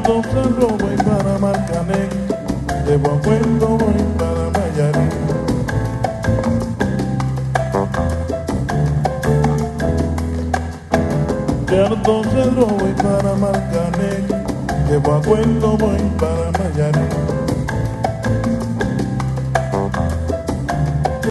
Alto Cerro voy para Marcané, de Guapuesto voy para Mayarín. De Alto Cerro voy para Marcané, de Guapuesto voy para Mayarín.